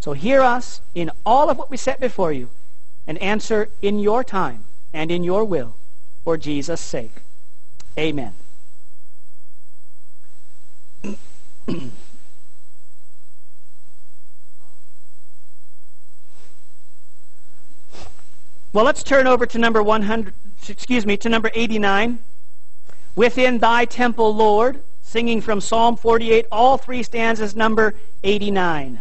So hear us in all of what we set before you, and answer in your time and in your will, for Jesus' sake. Amen. Well, let's turn over to number 89. Within thy temple, Lord, singing from Psalm 48, all three stanzas, number 89.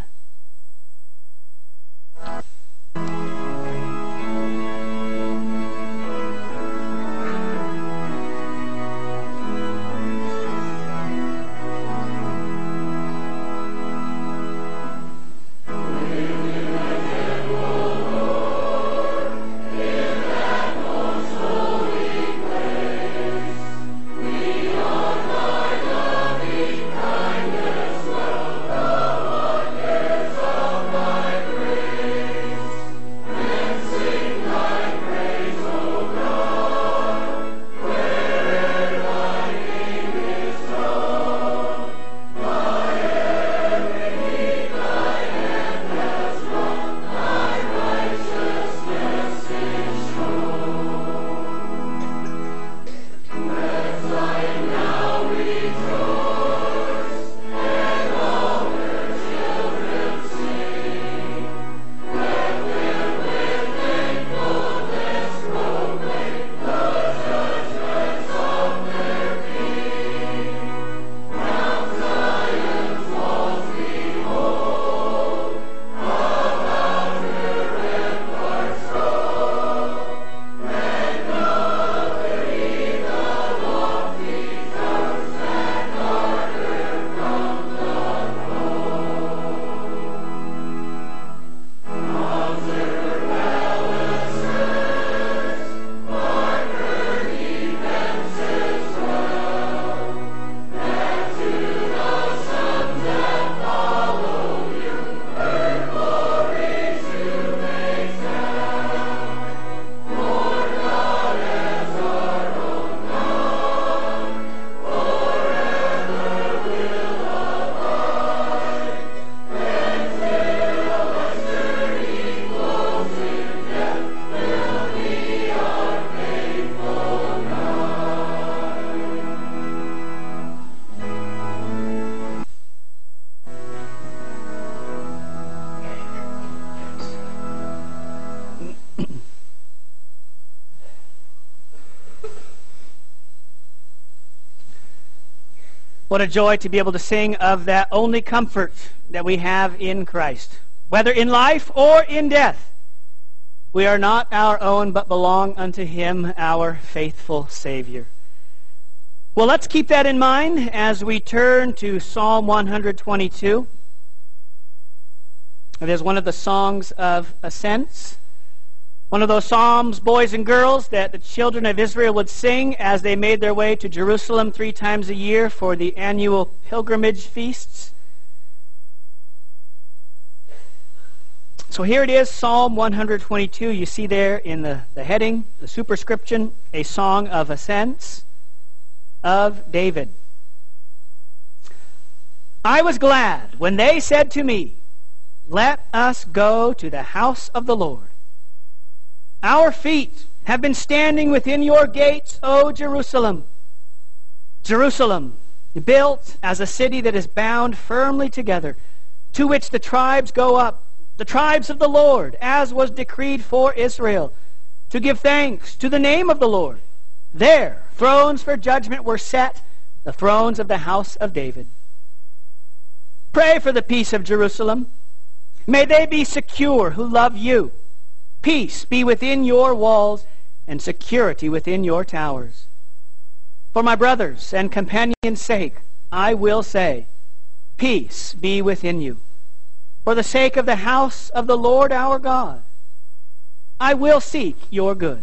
What a joy to be able to sing of that only comfort that we have in Christ. Whether in life or in death, we are not our own, but belong unto Him, our faithful Savior. Well, let's keep that in mind as we turn to Psalm 122. It is one of the songs of ascents. One of those psalms, boys and girls, that the children of Israel would sing as they made their way to Jerusalem 3 times a year for the annual pilgrimage feasts. So here it is, Psalm 122. You see there in the heading, the superscription, a song of ascents of David. I was glad when they said to me, let us go to the house of the Lord. Our feet have been standing within your gates, O Jerusalem. Jerusalem, built as a city that is bound firmly together, to which the tribes go up, the tribes of the Lord, as was decreed for Israel, to give thanks to the name of the Lord. There, thrones for judgment were set, the thrones of the house of David. Pray for the peace of Jerusalem. May they be secure who love you. Peace be within your walls, and security within your towers. For my brothers' and companions' sake, I will say, peace be within you. For the sake of the house of the Lord our God, I will seek your good.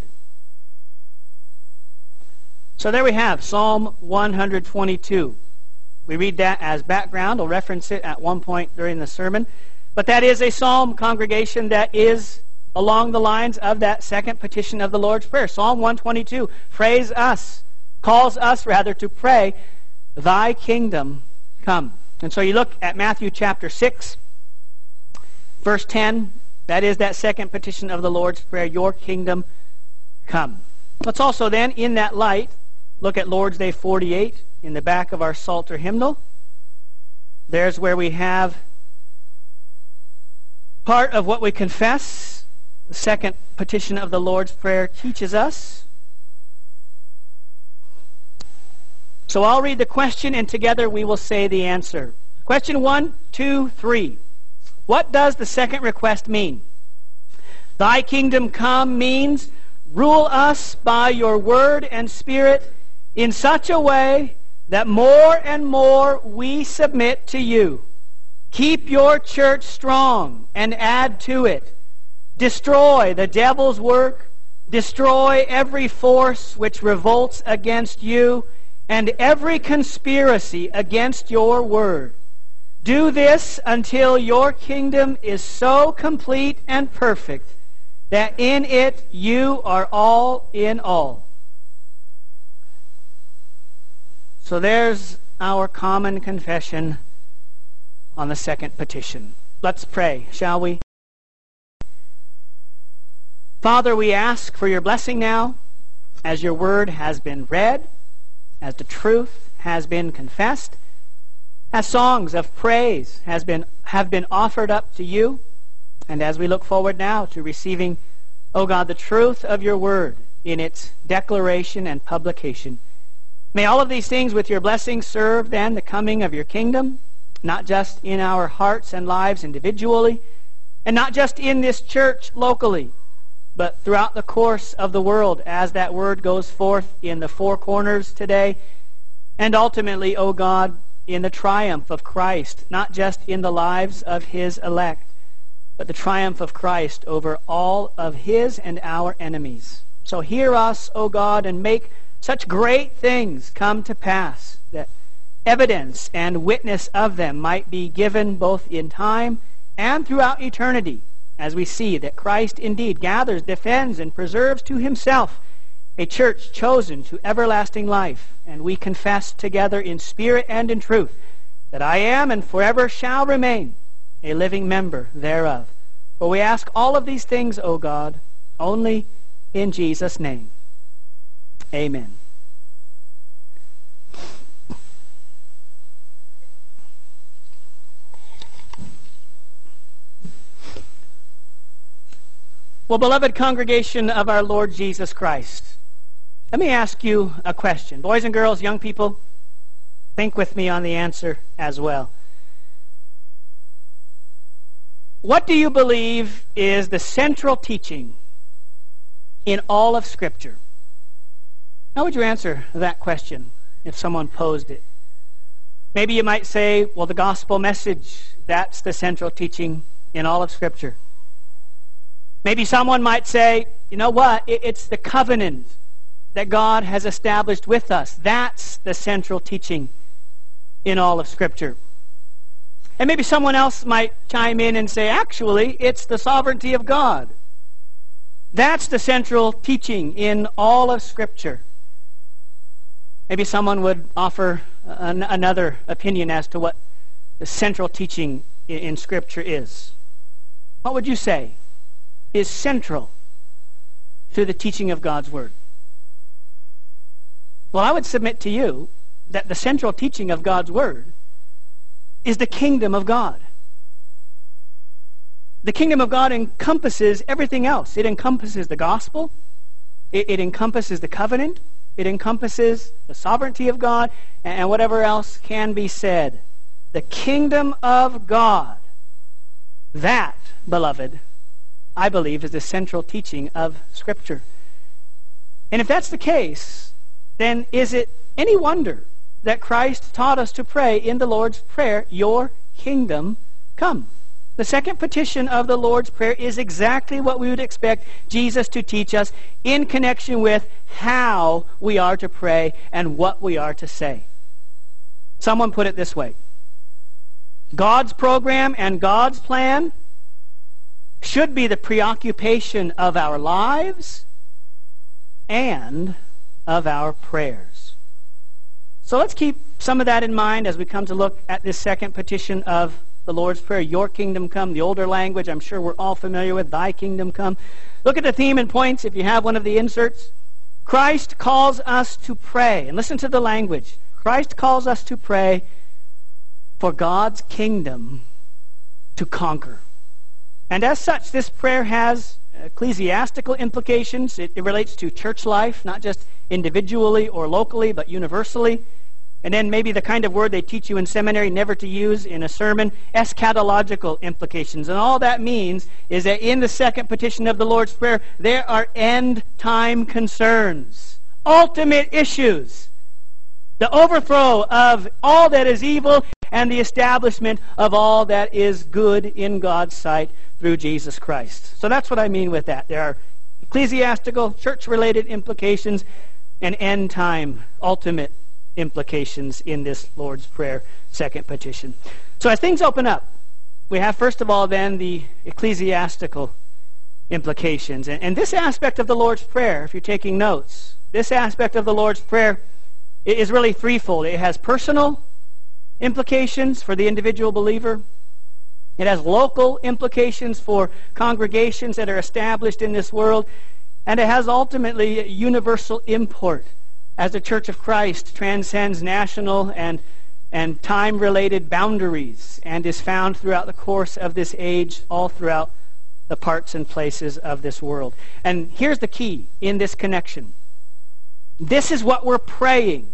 So there we have Psalm 122. We read that as background. I'll reference it at one point during the sermon. But that is a psalm, congregation, that is along the lines of that second petition of the Lord's Prayer. Psalm 122 calls us rather to pray, thy kingdom come. And so you look at Matthew chapter 6, Verse 10, that is that second petition of the Lord's Prayer, your kingdom come. Let's also then, in that light, look at Lord's Day 48 in the back of our Psalter hymnal. There's where we have part of what we confess. The second petition of the Lord's Prayer teaches us. So I'll read the question, and together we will say the answer. Question 1, 2, 3. What does the second request mean? Thy kingdom come means rule us by your word and spirit in such a way that more and more we submit to you. Keep your church strong and add to it. Destroy the devil's work. Destroy every force which revolts against you and every conspiracy against your word. Do this until your kingdom is so complete and perfect that in it you are all in all. So there's our common confession on the second petition. Let's pray, shall we? Father, we ask for your blessing now as your word has been read, as the truth has been confessed, as songs of praise have been offered up to you, and as we look forward now to receiving, O God, the truth of your word in its declaration and publication. May all of these things with your blessing serve then the coming of your kingdom, not just in our hearts and lives individually, and not just in this church locally, but throughout the course of the world as that word goes forth in the four corners today, and ultimately, O God, in the triumph of Christ, not just in the lives of his elect, but the triumph of Christ over all of his and our enemies. So hear us, O God, and make such great things come to pass, that evidence and witness of them might be given both in time and throughout eternity, as we see that Christ indeed gathers, defends, and preserves to himself a church chosen to everlasting life. And we confess together in spirit and in truth that I am and forever shall remain a living member thereof. For we ask all of these things, O God, only in Jesus' name. Amen. Well, beloved congregation of our Lord Jesus Christ, let me ask you a question. Boys and girls, young people, think with me on the answer as well. What do you believe is the central teaching in all of Scripture? How would you answer that question if someone posed it? Maybe you might say, well, the gospel message, that's the central teaching in all of Scripture. Maybe someone might say, you know what, it's the covenant that God has established with us. That's the central teaching in all of Scripture. And maybe someone else might chime in and say, actually, it's the sovereignty of God. That's the central teaching in all of Scripture. Maybe someone would offer another opinion as to what the central teaching in Scripture is. What would you say is central to the teaching of God's Word? Well, I would submit to you that the central teaching of God's Word is the kingdom of God. The kingdom of God encompasses everything else. It encompasses the gospel. It encompasses the covenant. It encompasses the sovereignty of God and whatever else can be said. The kingdom of God. That, beloved, I believe is the central teaching of Scripture. And if that's the case, then is it any wonder that Christ taught us to pray in the Lord's Prayer, your kingdom come? The second petition of the Lord's Prayer is exactly what we would expect Jesus to teach us in connection with how we are to pray and what we are to say. Someone put it this way: God's program and God's plan should be the preoccupation of our lives and of our prayers. So let's keep some of that in mind as we come to look at this second petition of the Lord's Prayer, your kingdom come. The older language I'm sure we're all familiar with, thy kingdom come. Look at the theme and points if you have one of the inserts. Christ calls us to pray. And listen to the language. Christ calls us to pray for God's kingdom to conquer. And as such, this prayer has ecclesiastical implications. It relates to church life, not just individually or locally, but universally. And then maybe the kind of word they teach you in seminary never to use in a sermon, eschatological implications. And all that means is that in the second petition of the Lord's Prayer, there are end-time concerns, ultimate issues, the overthrow of all that is evil and the establishment of all that is good in God's sight through Jesus Christ. So that's what I mean with that. There are ecclesiastical, church-related implications and end-time, ultimate implications in this Lord's Prayer second petition. So as things open up, we have first of all then the ecclesiastical implications. And this aspect of the Lord's Prayer, if you're taking notes, this aspect of the Lord's Prayer is really threefold. It has personal implications for the individual believer. It has local implications for congregations that are established in this world. And it has ultimately universal import as the Church of Christ transcends national and time-related boundaries and is found throughout the course of this age, all throughout the parts and places of this world. And here's the key in this connection. This is what we're praying.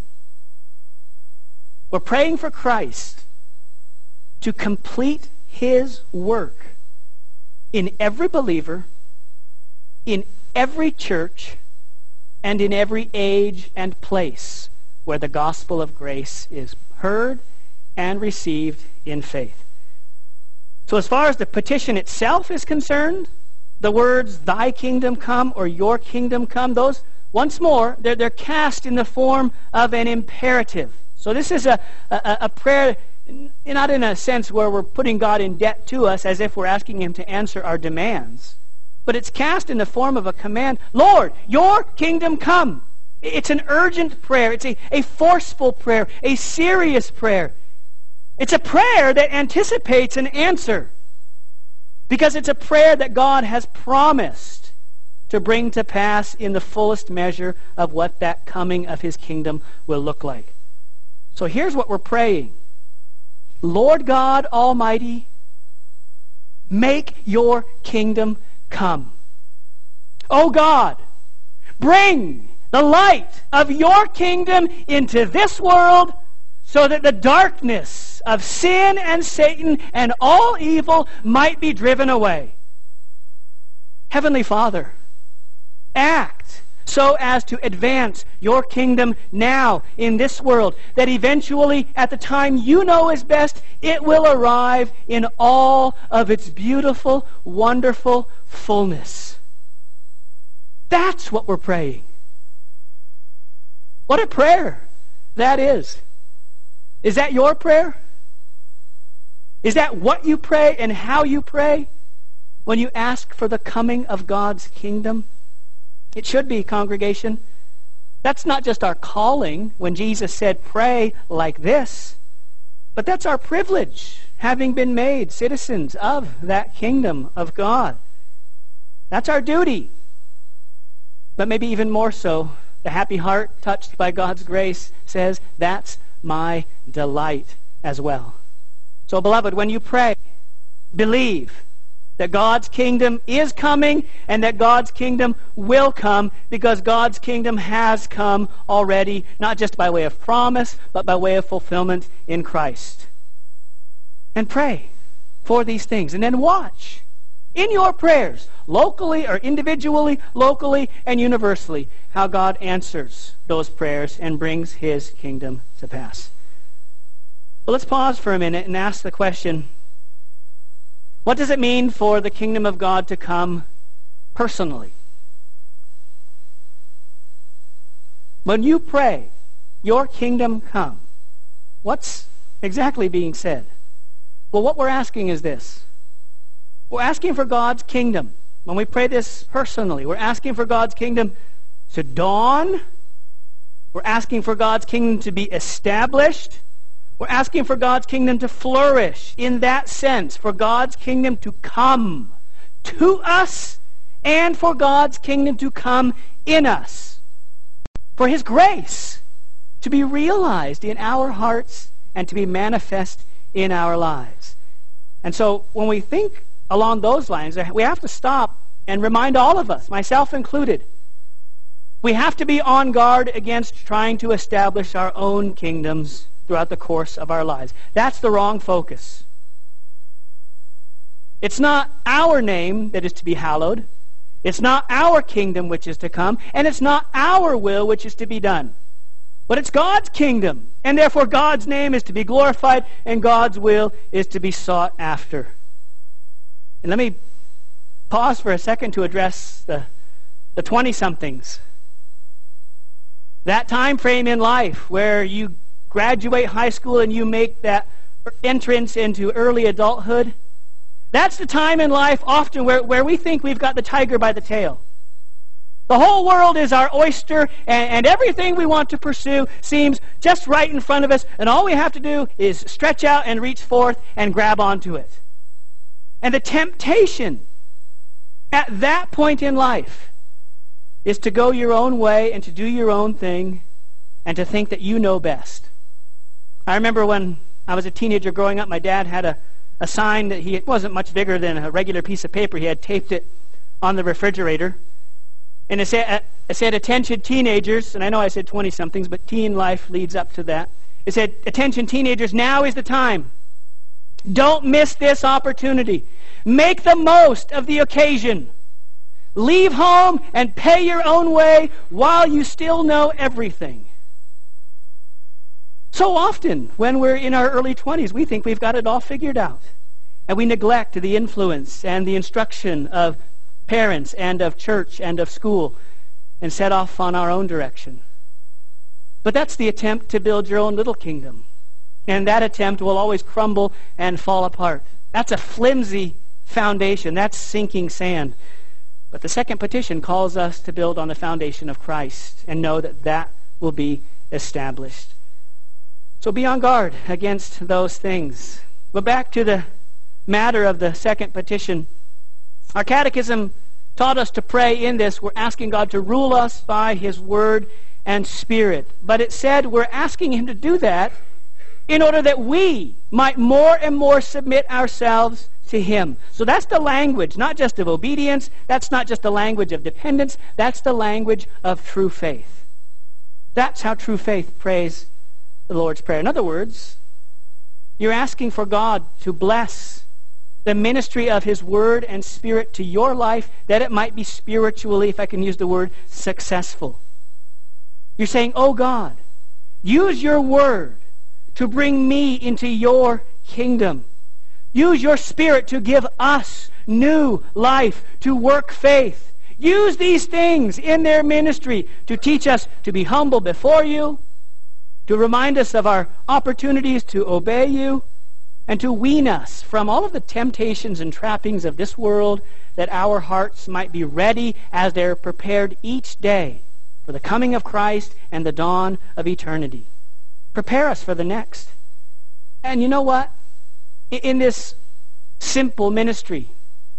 We're praying for Christ to complete His work in every believer, in every church, and in every age and place where the gospel of grace is heard and received in faith. So as far as the petition itself is concerned, the words, thy kingdom come or your kingdom come, those, once more, they're cast in the form of an imperative. So this is a prayer, not in a sense where we're putting God in debt to us as if we're asking Him to answer our demands, but it's cast in the form of a command. Lord, your kingdom come. It's an urgent prayer. It's a forceful prayer, a serious prayer. It's a prayer that anticipates an answer because it's a prayer that God has promised to bring to pass in the fullest measure of what that coming of His kingdom will look like. So here's what we're praying. Lord God Almighty, make your kingdom come. O God, bring the light of your kingdom into this world so that the darkness of sin and Satan and all evil might be driven away. Heavenly Father, act so as to advance your kingdom now in this world, that eventually, at the time you know is best, it will arrive in all of its beautiful, wonderful fullness. That's what we're praying. What a prayer that is. Is that your prayer? Is that what you pray and how you pray when you ask for the coming of God's kingdom? It should be, congregation. That's not just our calling when Jesus said, pray like this, but that's our privilege, having been made citizens of that kingdom of God. That's our duty. But maybe even more so, the happy heart touched by God's grace says, that's my delight as well. So, beloved, when you pray, believe that God's kingdom is coming and that God's kingdom will come, because God's kingdom has come already, not just by way of promise, but by way of fulfillment in Christ. And pray for these things. And then watch in your prayers, locally or individually, locally and universally, how God answers those prayers and brings His kingdom to pass. Well, let's pause for a minute and ask the question, what does it mean for the kingdom of God to come personally? When you pray, your kingdom come, what's exactly being said? Well, what we're asking is this. We're asking for God's kingdom. When we pray this personally, we're asking for God's kingdom to dawn. We're asking for God's kingdom to be established. We're asking for God's kingdom to flourish in that sense, for God's kingdom to come to us and for God's kingdom to come in us. For His grace to be realized in our hearts and to be manifest in our lives. And so when we think along those lines, we have to stop and remind all of us, myself included, we have to be on guard against trying to establish our own kingdoms throughout the course of our lives. That's the wrong focus. It's not our name that is to be hallowed. It's not our kingdom which is to come, and it's not our will which is to be done. But it's God's kingdom, and therefore God's name is to be glorified, and God's will is to be sought after. And let me pause for a second to address the 20-somethings. That time frame in life where you graduate high school and you make that entrance into early adulthood, that's the time in life often where we think we've got the tiger by the tail. The whole world is our oyster, and everything we want to pursue seems just right in front of us, and all we have to do is stretch out and reach forth and grab onto it. And the temptation at that point in life is to go your own way and to do your own thing and to think that you know best. I remember when I was a teenager growing up, my dad had a sign that it wasn't much bigger than a regular piece of paper. He had taped it on the refrigerator. And it said, attention teenagers, and I know I said 20-somethings, but teen life leads up to that. It said, attention teenagers, now is the time. Don't miss this opportunity. Make the most of the occasion. Leave home and pay your own way while you still know everything. So often, when we're in our early 20s, we think we've got it all figured out. And we neglect the influence and the instruction of parents and of church and of school and set off on our own direction. But that's the attempt to build your own little kingdom. And that attempt will always crumble and fall apart. That's a flimsy foundation. That's sinking sand. But the second petition calls us to build on the foundation of Christ and know that that will be established. So be on guard against those things. But back to the matter of the second petition. Our catechism taught us to pray in this. We're asking God to rule us by His Word and Spirit. But it said we're asking Him to do that in order that we might more and more submit ourselves to Him. So that's the language, not just of obedience. That's not just the language of dependence. That's the language of true faith. That's how true faith prays the Lord's Prayer. In other words, you're asking for God to bless the ministry of His Word and Spirit to your life, that it might be spiritually, if I can use the word, successful. You're saying, oh God, use your Word to bring me into your kingdom. Use your Spirit to give us new life, to work faith. Use these things in their ministry to teach us to be humble before you, to remind us of our opportunities to obey you, and to wean us from all of the temptations and trappings of this world, that our hearts might be ready as they're prepared each day for the coming of Christ and the dawn of eternity. Prepare us for the next. And you know what? In this simple ministry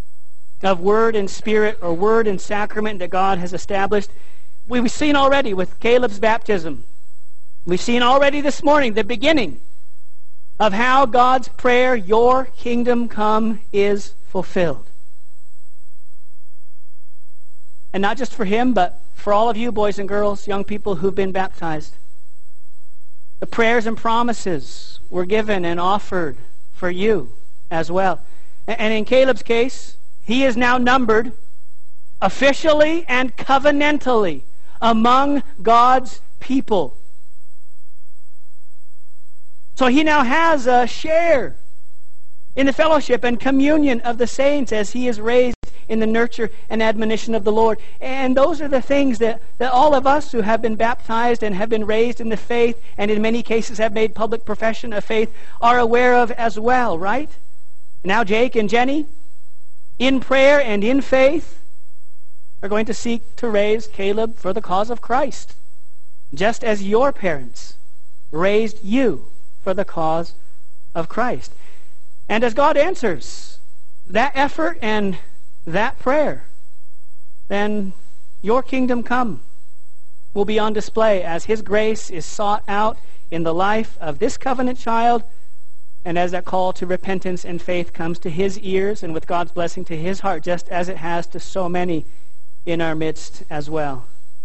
of Word and Spirit, or Word and Sacrament that God has established, we've seen already with Caleb's baptism. We've seen already this morning the beginning of how God's prayer, your kingdom come, is fulfilled. And not just for him, but for all of you boys and girls, young people who've been baptized. The prayers and promises were given and offered for you as well. And in Caleb's case, he is now numbered officially and covenantally among God's people. So he now has a share in the fellowship and communion of the saints as he is raised in the nurture and admonition of the Lord. And those are the things that all of us who have been baptized and have been raised in the faith, and in many cases have made public profession of faith, are aware of as well, right? Now Jake and Jenny, in prayer and in faith, are going to seek to raise Caleb for the cause of Christ, just as your parents raised you for the cause of Christ. And as God answers that effort and that prayer, then your kingdom come will be on display as his grace is sought out in the life of this covenant child, and as that call to repentance and faith comes to his ears and with God's blessing to his heart, just as it has to so many in our midst as well.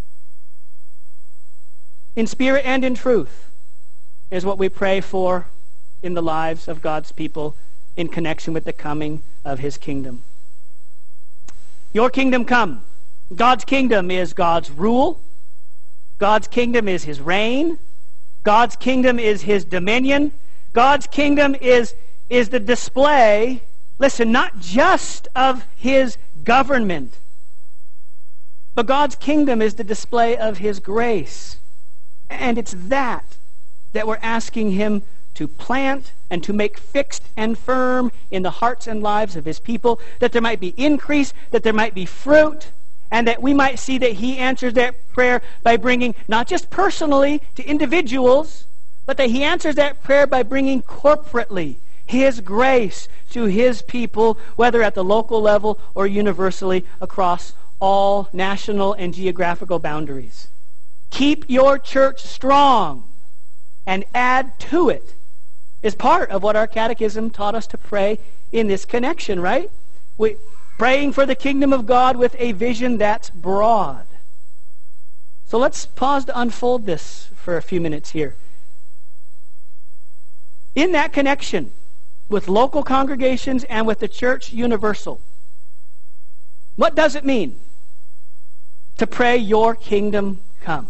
In spirit and in truth is what we pray for in the lives of God's people in connection with the coming of his kingdom. Your kingdom come. God's kingdom is God's rule. God's kingdom is his reign. God's kingdom is his dominion. God's kingdom is the display, listen, not just of his government, but God's kingdom is the display of his grace. And it's that we're asking him to plant and to make fixed and firm in the hearts and lives of his people, that there might be increase, that there might be fruit, and that we might see that he answers that prayer by bringing, not just personally to individuals, but that he answers that prayer by bringing corporately his grace to his people, whether at the local level or universally across all national and geographical boundaries. Keep your church strong and add to it is part of what our catechism taught us to pray in this connection, right? Praying for the kingdom of God with a vision that's broad. So let's pause to unfold this for a few minutes here. In that connection with local congregations and with the church universal, what does it mean to pray your kingdom come?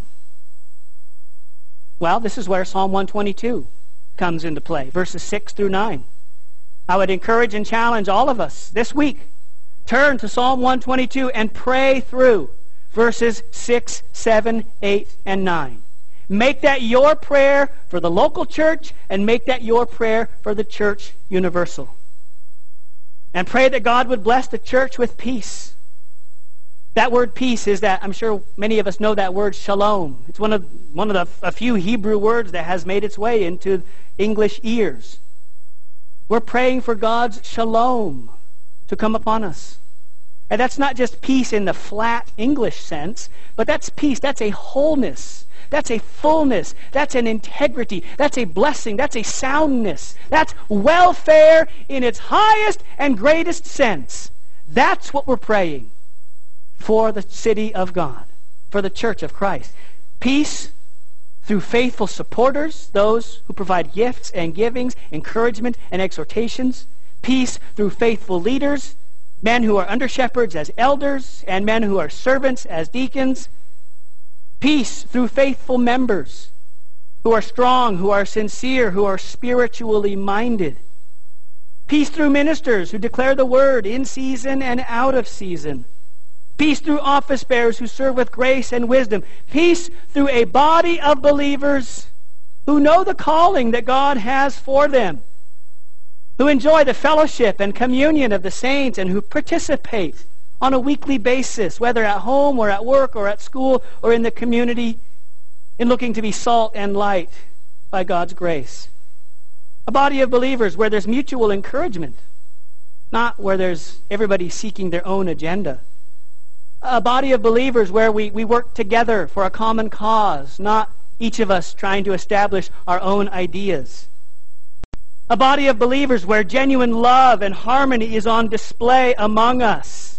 Well, this is where Psalm 122 comes into play, verses 6 through 9. I would encourage and challenge all of us this week, turn to Psalm 122 and pray through verses 6, 7, 8, and 9. Make that your prayer for the local church, and make that your prayer for the church universal. And pray that God would bless the church with peace. That word peace is that, I'm sure many of us know that word, shalom. It's one of a few Hebrew words that has made its way into English ears. We're praying for God's shalom to come upon us. And that's not just peace in the flat English sense, but that's peace. That's a wholeness. That's a fullness. That's an integrity. That's a blessing. That's a soundness. That's welfare in its highest and greatest sense. That's what we're praying for the city of God, for the church of Christ. Peace through faithful supporters, those who provide gifts and givings, encouragement and exhortations. Peace through faithful leaders, men who are under shepherds as elders, and men who are servants as deacons. Peace through faithful members who are strong, who are sincere, who are spiritually minded. Peace through ministers who declare the word in season and out of season. Peace through office bearers who serve with grace and wisdom. Peace through a body of believers who know the calling that God has for them, who enjoy the fellowship and communion of the saints, and who participate on a weekly basis, whether at home or at work or at school or in the community, in looking to be salt and light by God's grace. A body of believers where there's mutual encouragement, not where there's everybody seeking their own agenda. A body of believers where we work together for a common cause, not each of us trying to establish our own ideas. A body of believers where genuine love and harmony is on display among us,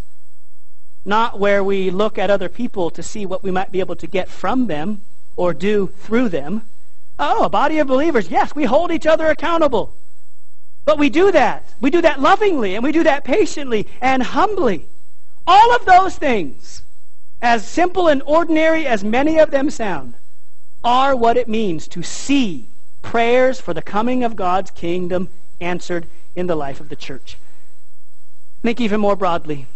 not where we look at other people to see what we might be able to get from them or do through them. Oh, a body of believers, yes, we hold each other accountable. But we do that. We do that lovingly, and we do that patiently and humbly. All of those things, as simple and ordinary as many of them sound, are what it means to see prayers for the coming of God's kingdom answered in the life of the church. Think even more broadly.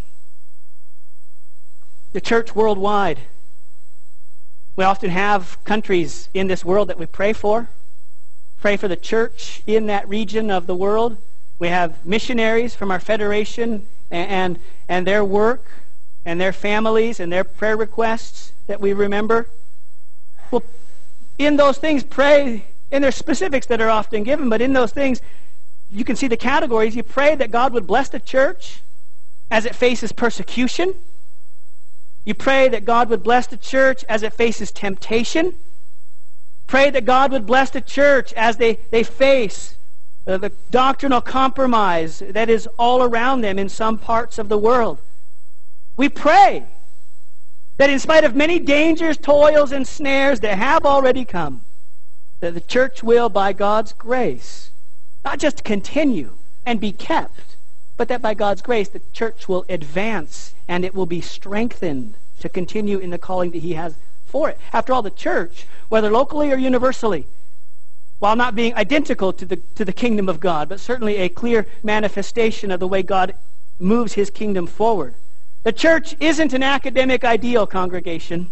The church worldwide. We often have countries in this world that we pray for. Pray for the church in that region of the world. We have missionaries from our federation and their work and their families and their prayer requests that we remember. Well, in those things, pray And there's specifics that are often given, but in those things, you can see the categories. You pray that God would bless the church as it faces persecution. You pray that God would bless the church as it faces temptation. Pray that God would bless the church as they face the doctrinal compromise that is all around them in some parts of the world. We pray that in spite of many dangers, toils, and snares that have already come, that the church will, by God's grace, not just continue and be kept, but that by God's grace the church will advance and it will be strengthened to continue in the calling that He has for it. After all, the church, whether locally or universally, while not being identical to the kingdom of God, but certainly a clear manifestation of the way God moves His kingdom forward. The church isn't an academic ideal congregation.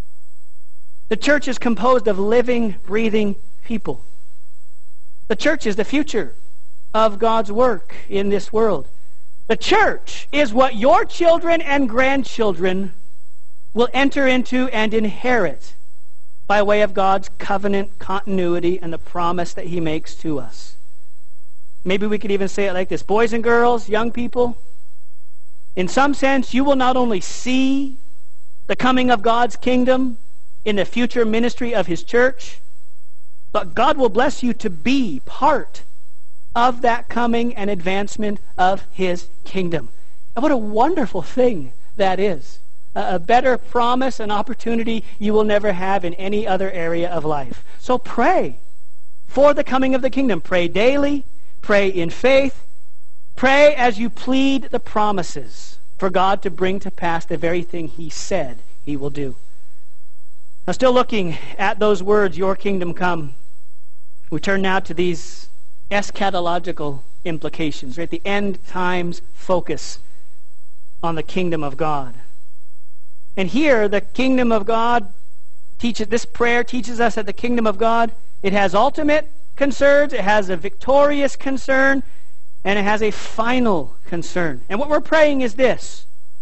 The church is composed of living, breathing people. The church is the future of God's work in this world. The church is what your children and grandchildren will enter into and inherit by way of God's covenant continuity and the promise that He makes to us. Maybe we could even say it like this. Boys and girls, young people, in some sense, you will not only see the coming of God's kingdom in the future ministry of His church, but God will bless you to be part of that coming and advancement of His kingdom. And what a wonderful thing that is. A better promise and opportunity you will never have in any other area of life. So pray for the coming of the kingdom. Pray daily. Pray in faith. Pray as you plead the promises for God to bring to pass the very thing He said He will do. Now, still looking at those words, your kingdom come, we turn now to these eschatological implications, right? The end times focus on the kingdom of God. And here, the kingdom of God this prayer teaches us that the kingdom of God, it has ultimate concerns, it has a victorious concern, and it has a final concern. And what we're praying is this.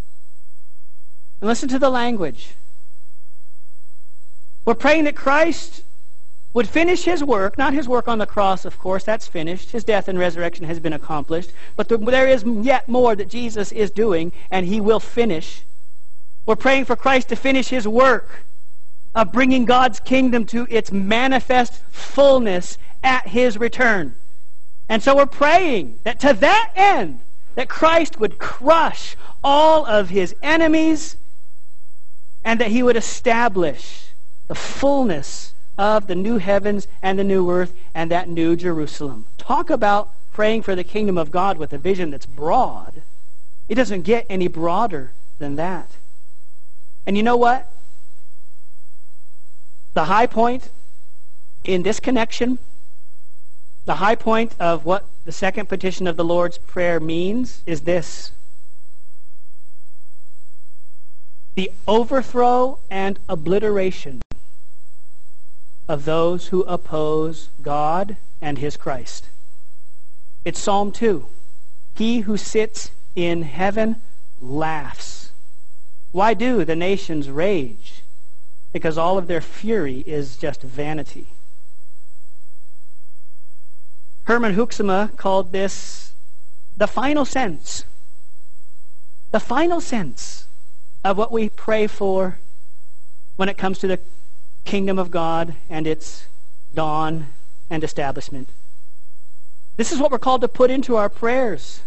And listen to the language. We're praying that Christ would finish His work, not His work on the cross, of course, that's finished. His death and resurrection has been accomplished. But there is yet more that Jesus is doing, and He will finish. We're praying for Christ to finish His work of bringing God's kingdom to its manifest fullness at His return. And so we're praying that to that end, that Christ would crush all of His enemies and that He would establish the fullness of the new heavens and the new earth and that new Jerusalem. Talk about praying for the kingdom of God with a vision that's broad. It doesn't get any broader than that. And you know what? The high point in this connection, the high point of what the second petition of the Lord's Prayer means is this. The overthrow and obliteration of those who oppose God and His Christ. It's Psalm 2. He who sits in heaven laughs. Why do the nations rage? Because all of their fury is just vanity. Herman Hoeksema called this the final sense. The final sense of what we pray for when it comes to the kingdom of God and its dawn and establishment. This is what we're called to put into our prayers.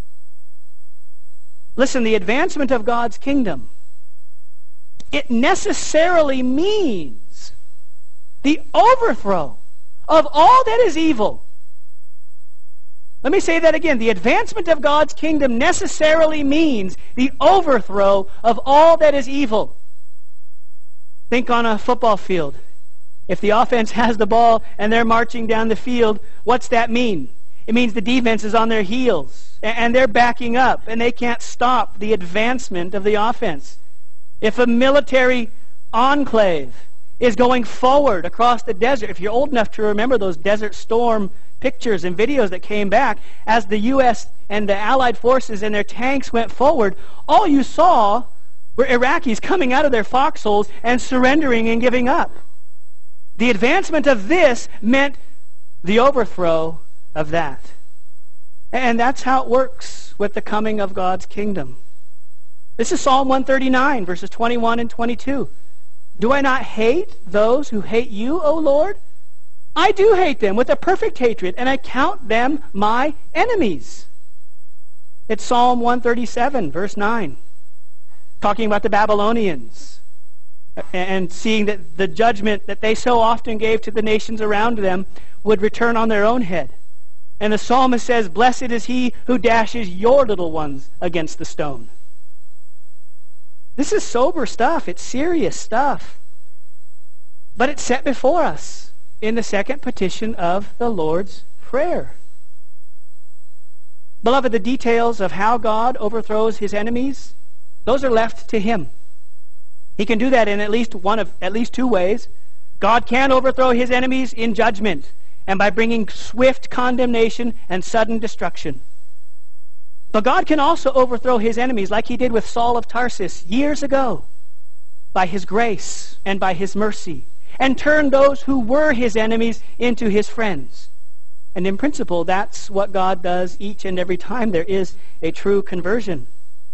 Listen, the advancement of God's kingdom, it necessarily means the overthrow of all that is evil. Let me say that again. The advancement of God's kingdom necessarily means the overthrow of all that is evil. Think on a football field. If the offense has the ball and they're marching down the field, what's that mean? It means the defense is on their heels and they're backing up and they can't stop the advancement of the offense. If a military enclave is going forward across the desert, if you're old enough to remember those Desert Storm pictures and videos that came back, as the U.S. and the Allied forces and their tanks went forward, all you saw were Iraqis coming out of their foxholes and surrendering and giving up. The advancement of this meant the overthrow of that. And that's how it works with the coming of God's kingdom. This is Psalm 139, verses 21 and 22. Do I not hate those who hate you, O Lord? I do hate them with a perfect hatred, and I count them my enemies. It's Psalm 137, verse 9, talking about the Babylonians and seeing that the judgment that they so often gave to the nations around them would return on their own head. And the psalmist says, blessed is he who dashes your little ones against the stone. This is sober stuff. It's serious stuff. But it's set before us in the second petition of the Lord's Prayer. Beloved, the details of how God overthrows his enemies, those are left to him. He can do that in at least two ways. God can overthrow his enemies in judgment and by bringing swift condemnation and sudden destruction. But God can also overthrow his enemies like he did with Saul of Tarsus years ago by his grace and by his mercy, and turn those who were his enemies into his friends. And in principle, that's what God does each and every time there is a true conversion.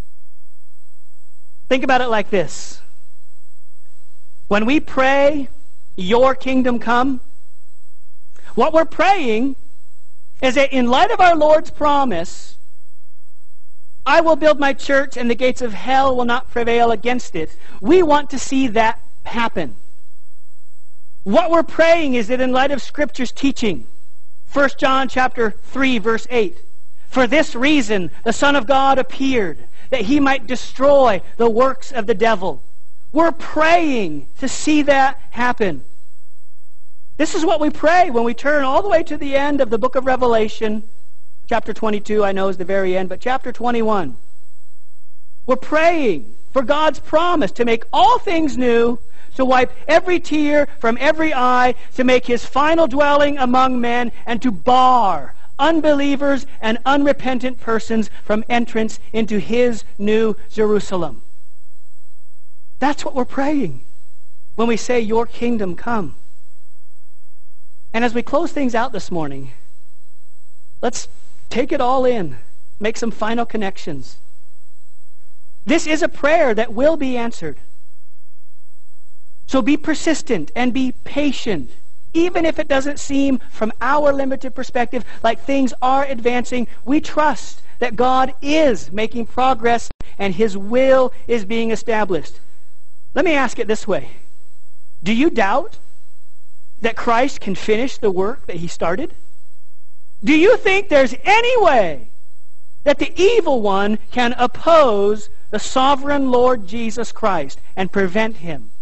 Think about it like this. When we pray, your kingdom come, what we're praying is that in light of our Lord's promise, I will build my church and the gates of hell will not prevail against it. We want to see that happen. What we're praying is that in light of Scripture's teaching, 1 John chapter 3, verse 8, for this reason the Son of God appeared, that he might destroy the works of the devil. We're praying to see that happen. This is what we pray when we turn all the way to the end of the book of Revelation. Chapter 22, I know, is the very end, but chapter 21. We're praying for God's promise to make all things new, to wipe every tear from every eye, to make his final dwelling among men, and to bar unbelievers and unrepentant persons from entrance into his new Jerusalem. That's what we're praying when we say, your kingdom come. And as we close things out this morning, let's take it all in, make some final connections. This is a prayer that will be answered. So be persistent and be patient, even if it doesn't seem from our limited perspective like things are advancing. We trust that God is making progress and his will is being established. Let me ask it this way. Do you doubt that Christ can finish the work that he started? Do you think there's any way that the evil one can oppose the sovereign Lord Jesus Christ and prevent him?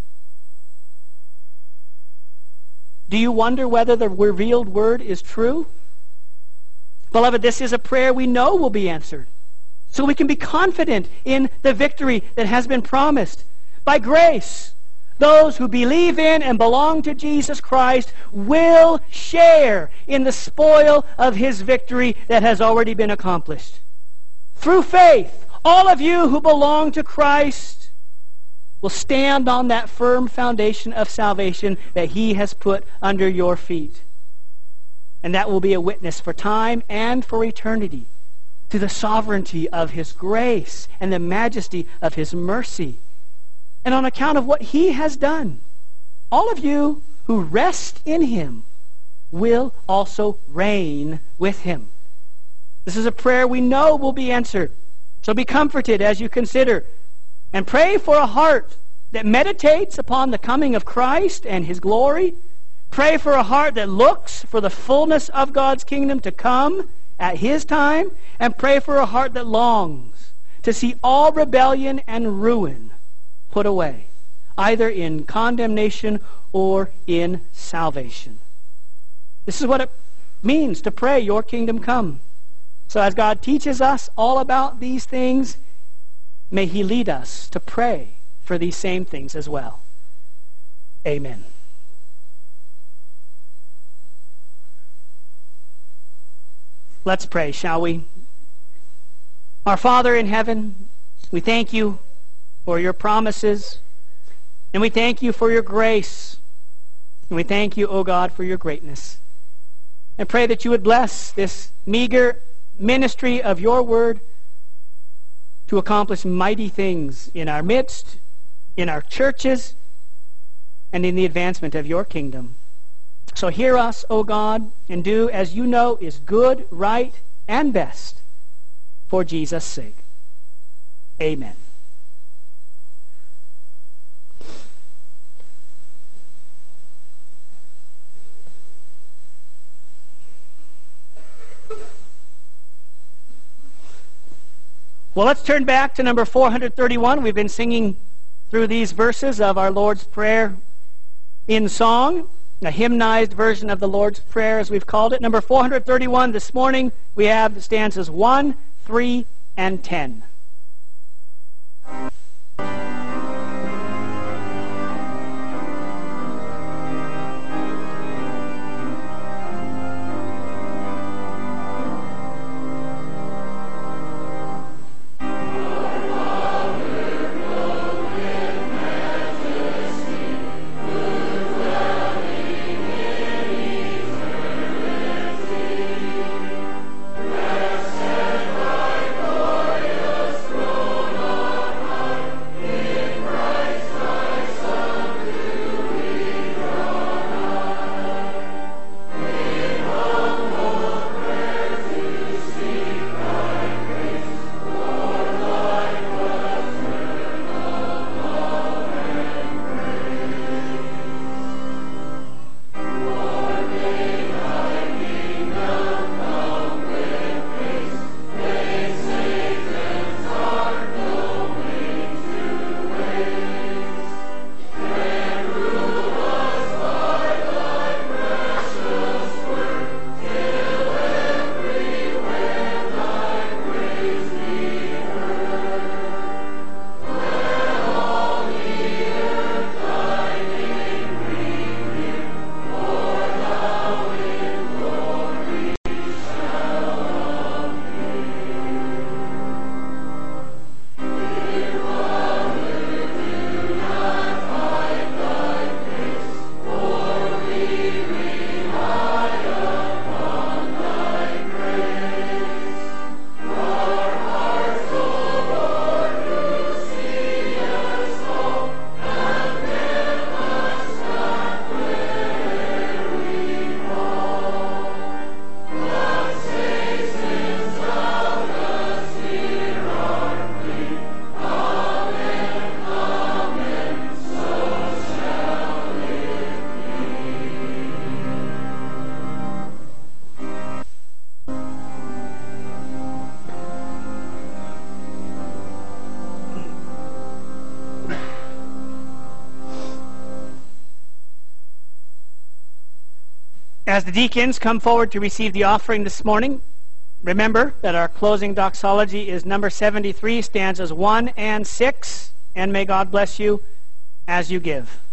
Do you wonder whether the revealed word is true? Beloved, this is a prayer we know will be answered, so we can be confident in the victory that has been promised. By grace, those who believe in and belong to Jesus Christ will share in the spoil of his victory that has already been accomplished. Through faith, all of you who belong to Christ will stand on that firm foundation of salvation that he has put under your feet. And that will be a witness for time and for eternity to the sovereignty of his grace and the majesty of his mercy. And on account of what he has done, all of you who rest in him will also reign with him. This is a prayer we know will be answered. So be comforted as you consider, and pray for a heart that meditates upon the coming of Christ and his glory. Pray for a heart that looks for the fullness of God's kingdom to come at his time, and pray for a heart that longs to see all rebellion and ruin put away, either in condemnation or in salvation. This is what it means to pray, your kingdom come. So as God teaches us all about these things, may he lead us to pray for these same things as well. Amen. Let's pray, shall we? Our Father in heaven, we thank you for your promises, and we thank you for your grace. And we thank you, O God, for your greatness. And pray that you would bless this meager ministry of your word to accomplish mighty things in our midst, in our churches, and in the advancement of your kingdom. So hear us, O God, and do as you know is good, right, and best for Jesus' sake. Amen. Well, let's turn back to number 431. We've been singing through these verses of our Lord's Prayer in song, a hymnized version of the Lord's Prayer, as we've called it. Number 431 this morning, we have stanzas 1, 3, and 10. As the deacons come forward to receive the offering this morning, remember that our closing doxology is number 73, stanzas 1 and 6, and may God bless you as you give.